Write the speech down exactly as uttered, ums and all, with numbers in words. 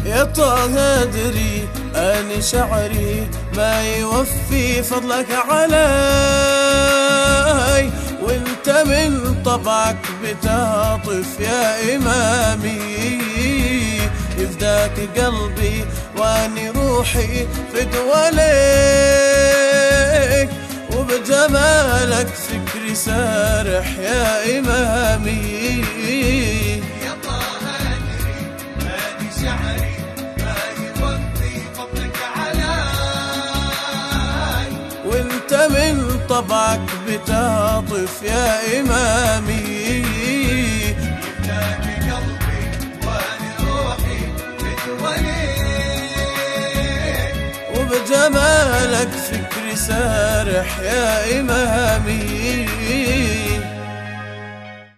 يا طه ادري أن شعري ما يوفي فضلك علي، وانت من طبعك بتعطف يا إمامي. يفداك قلبي واني روحي فدوى لك، وبجمالك فكري سارح يا إمامي. يا طه أدري أن شعري ما يوفي فضلك علي، وانت من طبعك بتعطف يا إمامي. يفداك قلبي واني روحي فدوى لك، وبجمالك فكري سارح يا إمامي.